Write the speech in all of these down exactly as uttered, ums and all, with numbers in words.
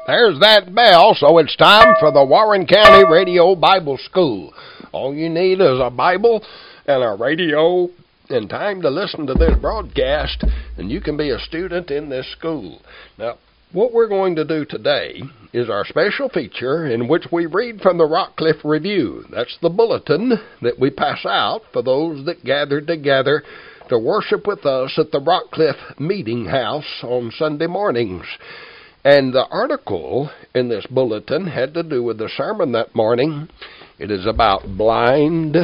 There's that bell, so it's time for the Warren County Radio Bible School. All you need is a Bible and a radio and time to listen to this broadcast, and you can be a student in this school. Now, what we're going to do today is our special feature in which we read from the Rockcliffe Review. That's the bulletin that we pass out for those that gathered together to worship with us at the Rockcliffe Meeting House on Sunday mornings. And the article in this bulletin had to do with the sermon that morning. It is about blind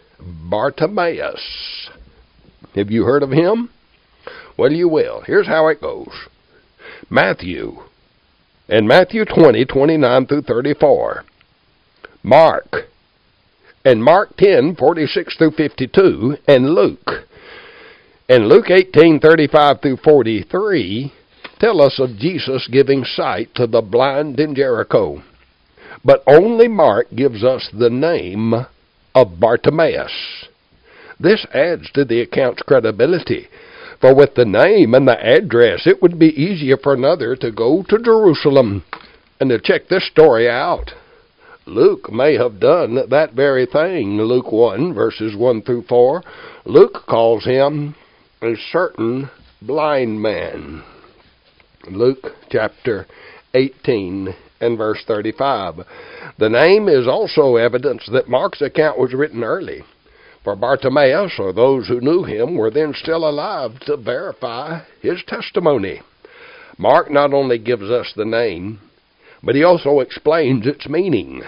Bartimaeus. Have you heard of him? Well, you will. Here's how it goes. Matthew, in Matthew twenty, twenty-nine through thirty-four. Mark, in Mark ten, forty-six through fifty-two. And Luke, in Luke eighteen, thirty-five through forty-three, tell us of Jesus giving sight to the blind in Jericho. But only Mark gives us the name of Bartimaeus. This adds to the account's credibility, for with the name and the address, it would be easier for another to go to Jerusalem and to check this story out. Luke may have done that very thing. Luke one, verses one through four. Luke calls him a certain blind man. Luke chapter eighteen and verse thirty-five. The name is also evidence that Mark's account was written early, for Bartimaeus, or those who knew him, were then still alive to verify his testimony. Mark not only gives us the name, but he also explains its meaning.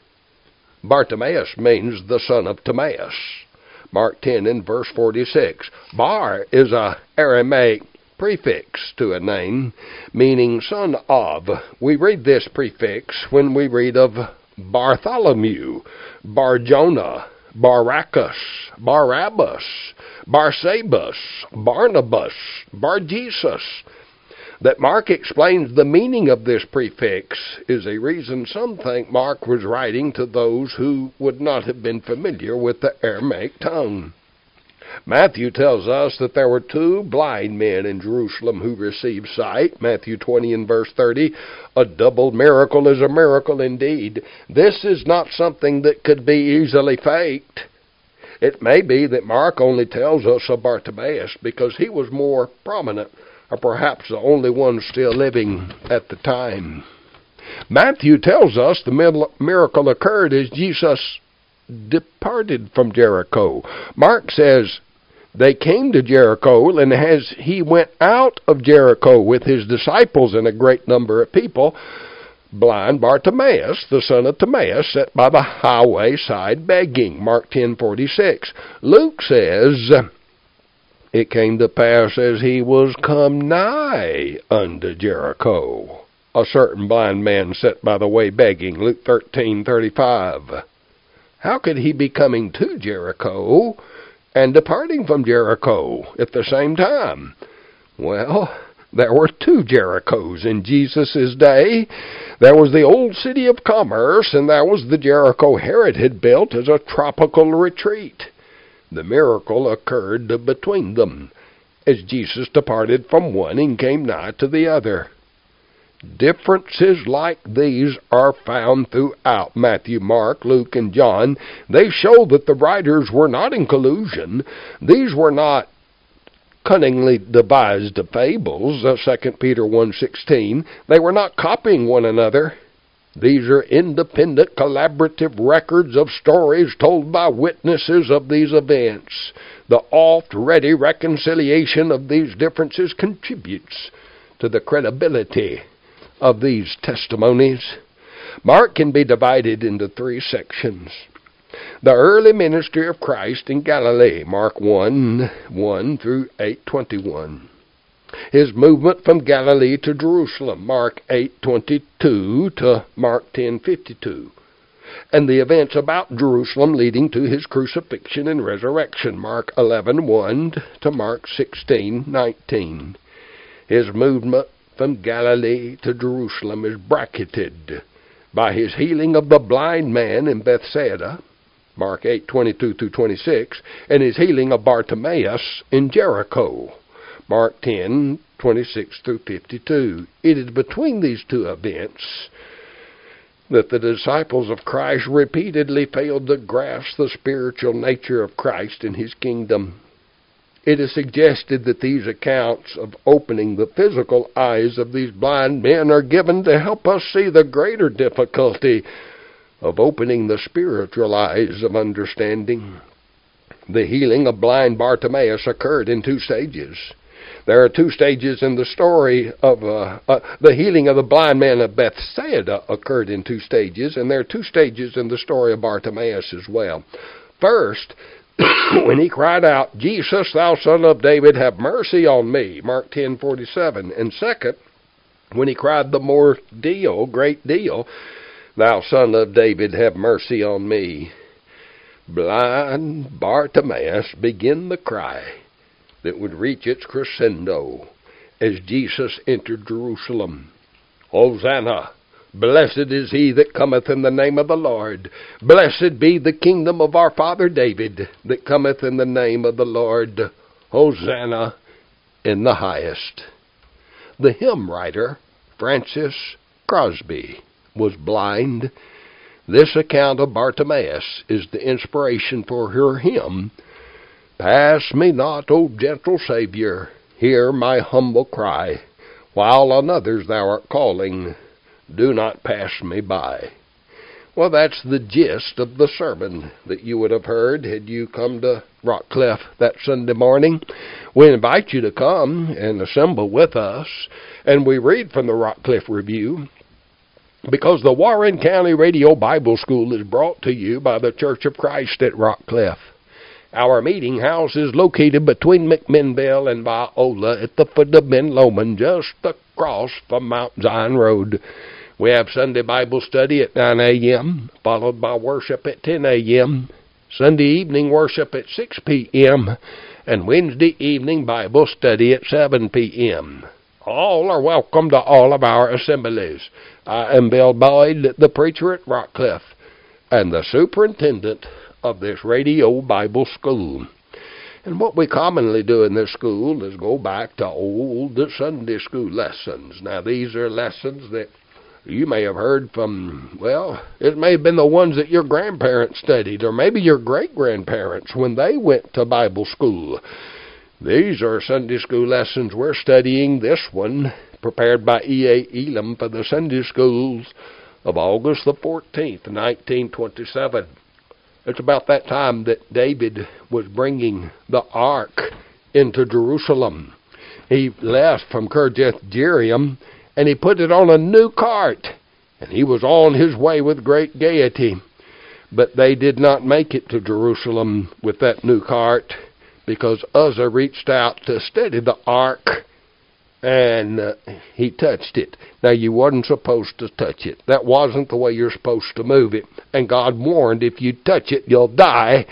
Bartimaeus means the son of Timaeus. Mark ten and verse forty-six. Bar is a Aramaic prefix to a name, meaning son of. We read this prefix when we read of Bartholomew, Barjona, Baracus, Barabbas, Barsabas, Barnabas, Barjesus. That Mark explains the meaning of this prefix is a reason some think Mark was writing to those who would not have been familiar with the Aramaic tongue. Matthew tells us that there were two blind men in Jerusalem who received sight. Matthew twenty and verse thirty. A double miracle is a miracle indeed. This is not something that could be easily faked. It may be that Mark only tells us of Bartimaeus because he was more prominent, or perhaps the only one still living at the time. Matthew tells us the miracle occurred as Jesus departed from Jericho. Mark says they came to Jericho, and as he went out of Jericho with his disciples and a great number of people, blind Bartimaeus, the son of Timaeus, sat by the highway side begging. Mark ten forty-six. Luke says, it came to pass as he was come nigh unto Jericho, a certain blind man sat by the way begging. Luke thirteen thirty-five. How could he be coming to Jericho and departing from Jericho at the same time? Well, there were two Jerichos in Jesus' day. There was the old city of commerce, and there was the Jericho Herod had built as a tropical retreat. The miracle occurred between them as Jesus departed from one and came nigh to the other. Differences like these are found throughout Matthew, Mark, Luke, and John. They show that the writers were not in collusion. These were not cunningly devised fables, uh, Second Peter one sixteen. They were not copying one another. These are independent, collaborative records of stories told by witnesses of these events. The oft-ready reconciliation of these differences contributes to the credibility of these testimonies. Mark can be divided into three sections. The early ministry of Christ in Galilee, Mark one, one through eight twenty-one. His movement from Galilee to Jerusalem, Mark eight twenty-two to Mark ten fifty-two. And the events about Jerusalem leading to his crucifixion and resurrection, Mark eleven one to Mark sixteen nineteen. His movement from Galilee to Jerusalem is bracketed by his healing of the blind man in Bethsaida, Mark eight twenty-two through twenty-six, and his healing of Bartimaeus in Jericho, Mark ten twenty-six through fifty-two. It is between these two events that the disciples of Christ repeatedly failed to grasp the spiritual nature of Christ and his kingdom. It is suggested that these accounts of opening the physical eyes of these blind men are given to help us see the greater difficulty of opening the spiritual eyes of understanding. The healing of blind Bartimaeus occurred in two stages. There are two stages in the story of uh, uh, the healing of the blind man of Bethsaida occurred in two stages, and there are two stages in the story of Bartimaeus as well. First, when he cried out, "Jesus, thou son of David, have mercy on me," Mark ten forty-seven. And second, when he cried the more deal, great deal, "Thou son of David, have mercy on me." Blind Bartimaeus began the cry that would reach its crescendo as Jesus entered Jerusalem. "Hosanna! Blessed is he that cometh in the name of the Lord. Blessed be the kingdom of our father David that cometh in the name of the Lord. Hosanna in the highest." The hymn writer, Francis Crosby, was blind. This account of Bartimaeus is the inspiration for her hymn, "Pass me not, O gentle Savior, hear my humble cry. While on others thou art calling, do not pass me by." Well, that's the gist of the sermon that you would have heard had you come to Rockcliffe that Sunday morning. We invite you to come and assemble with us, and we read from the Rockcliffe Review, because the Warren County Radio Bible School is brought to you by the Church of Christ at Rockcliffe. Our meeting house is located between McMinnville and Viola at the foot of Ben Lomond, just across from Mount Zion Road. We have Sunday Bible study at nine a.m., followed by worship at ten a.m., Sunday evening worship at six p.m., and Wednesday evening Bible study at seven p.m. All are welcome to all of our assemblies. I am Bill Boyd, the preacher at Rockcliffe, and the superintendent of this radio Bible school. And what we commonly do in this school is go back to old Sunday school lessons. Now, these are lessons that you may have heard from, well, it may have been the ones that your grandparents studied, or maybe your great-grandparents when they went to Bible school. These are Sunday school lessons we're studying. This one, prepared by E A Elam for the Sunday schools of August the fourteenth, nineteen twenty-seven. It's about that time that David was bringing the ark into Jerusalem. He left from Kirjath-Jearim, and he put it on a new cart, and he was on his way with great gaiety. But they did not make it to Jerusalem with that new cart, because Uzzah reached out to steady the ark, and uh, he touched it. Now, you wasn't supposed to touch it. That wasn't the way you're supposed to move it. And God warned, if you touch it, you'll die.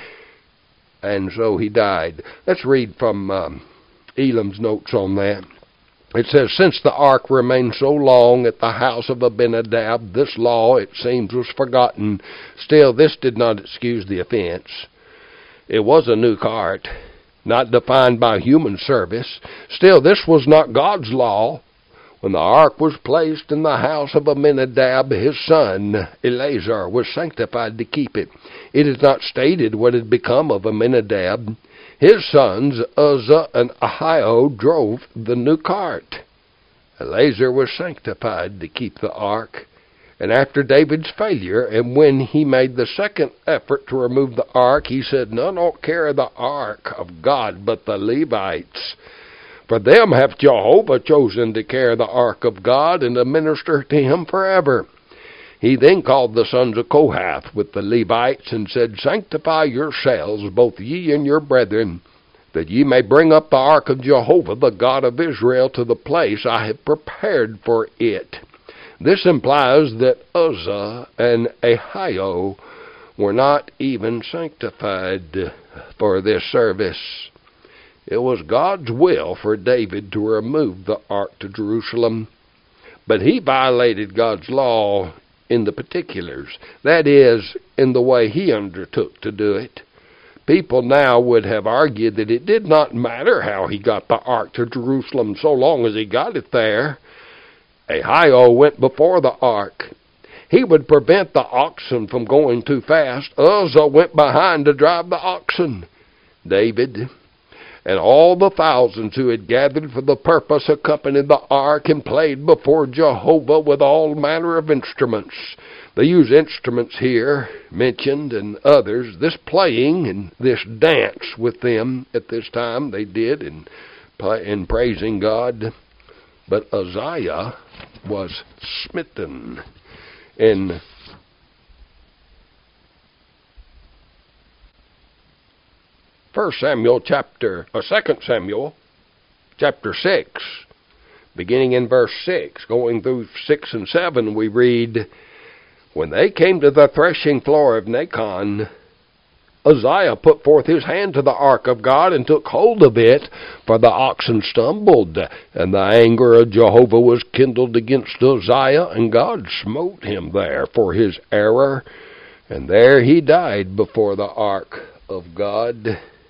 And so he died. Let's read from um, Elam's notes on that. It says, "Since the ark remained so long at the house of Abinadab, this law, it seems, was forgotten. Still, this did not excuse the offense. It was a new cart, not defined by human service. Still, this was not God's law. When the ark was placed in the house of Abinadab, his son Eleazar was sanctified to keep it. It is not stated what had become of Abinadab. His sons Uzzah and Ahio drove the new cart. Eleazar was sanctified to keep the ark. And after David's failure, and when he made the second effort to remove the ark, he said, none ought carry the ark of God but the Levites. For them hath Jehovah chosen to carry the ark of God and to minister to him forever. He then called the sons of Kohath with the Levites and said, Sanctify yourselves, both ye and your brethren, that ye may bring up the ark of Jehovah, the God of Israel, to the place I have prepared for it. This implies that Uzzah and Ahio were not even sanctified for this service. It was God's will for David to remove the ark to Jerusalem, but he violated God's law in the particulars, that is, in the way he undertook to do it. People now would have argued that it did not matter how he got the ark to Jerusalem so long as he got it there. Ahio went before the ark. He would prevent the oxen from going too fast. Uzzah went behind to drive the oxen. David and all the thousands who had gathered for the purpose accompanied the ark and played before Jehovah with all manner of instruments. They use instruments here mentioned and others. This playing and this dance with them at this time they did in, in praising God. But Uzziah was smitten. In First Samuel chapter, or Second Samuel chapter six, beginning in verse six, going through six and seven, we read, when they came to the threshing floor of Nacon, Uzziah put forth his hand to the ark of God and took hold of it, for the oxen stumbled, and the anger of Jehovah was kindled against Uzziah, and God smote him there for his error, and there he died before the ark of God.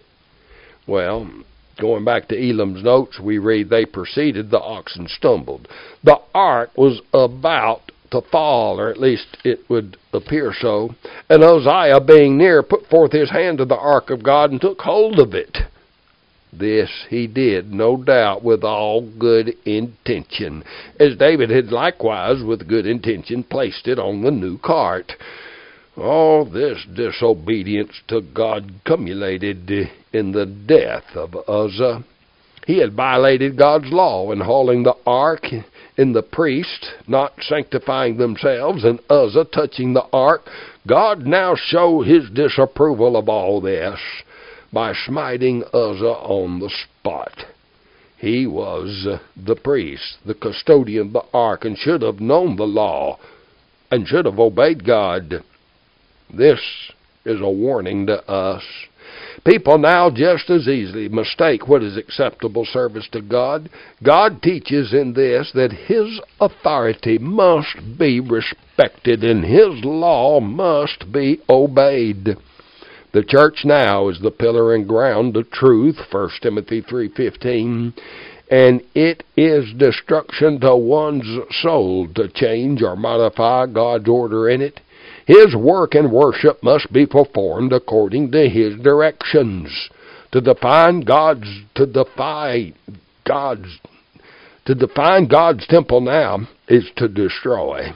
Well, going back to Elam's notes, we read, they proceeded, the oxen stumbled. The ark was about to fall, or at least it would appear so. And Uzziah, being near, put forth his hand to the ark of God and took hold of it. This he did, no doubt, with all good intention, as David had likewise, with good intention, placed it on the new cart. All this disobedience to God culminated in the death of Uzzah. He had violated God's law in hauling the ark, in the priests not sanctifying themselves, and Uzzah touching the ark. God now showed his disapproval of all this by smiting Uzzah on the spot. He was the priest, the custodian of the ark, and should have known the law, and should have obeyed God. This is a warning to us. People now just as easily mistake what is acceptable service to God. God teaches in this that his authority must be respected and his law must be obeyed. The church now is the pillar and ground of truth, First Timothy three fifteen, and it is destruction to one's soul to change or modify God's order in it. His work and worship must be performed according to his directions. To define God's to defy God's to define God's temple now is to destroy.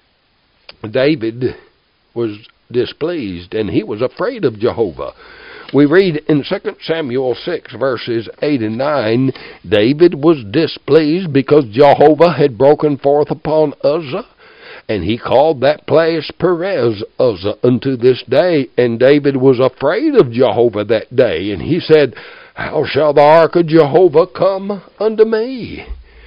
David was displeased and he was afraid of Jehovah. We read in Second Samuel six verses eight and nine, David was displeased because Jehovah had broken forth upon Uzzah. And he called that place Perez Uzzah unto this day. And David was afraid of Jehovah that day. And he said, how shall the ark of Jehovah come unto me?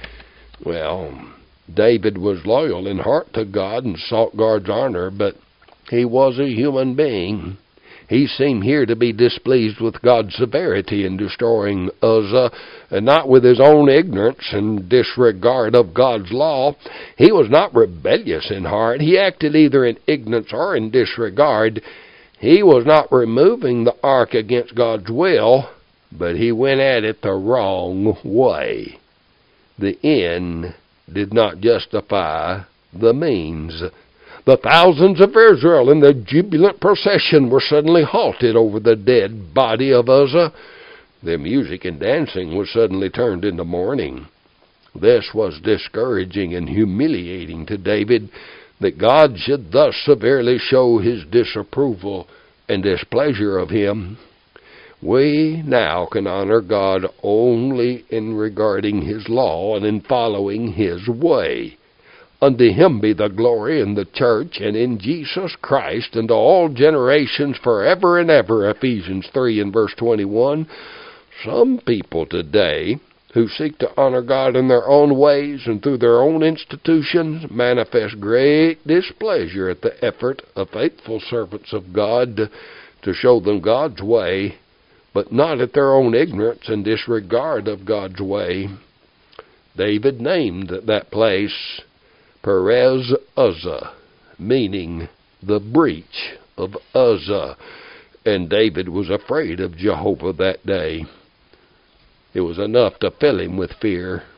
Well, David was loyal in heart to God and sought God's honor, but he was a human being. He seemed here to be displeased with God's severity in destroying Uzzah, and not with his own ignorance and disregard of God's law. He was not rebellious in heart. He acted either in ignorance or in disregard. He was not removing the ark against God's will, but he went at it the wrong way. The end did not justify the means. The thousands of Israel in the jubilant procession were suddenly halted over the dead body of Uzzah. Their music and dancing was suddenly turned into mourning. This was discouraging and humiliating to David, that God should thus severely show his disapproval and displeasure of him. We now can honor God only in regarding his law and in following his way. Unto him be the glory in the church and in Jesus Christ unto all generations forever and ever, Ephesians three and verse twenty-one. Some people today who seek to honor God in their own ways and through their own institutions manifest great displeasure at the effort of faithful servants of God to show them God's way, but not at their own ignorance and disregard of God's way. David named that place Perez Uzzah, meaning the breach of Uzzah. And David was afraid of Jehovah that day. It was enough to fill him with fear.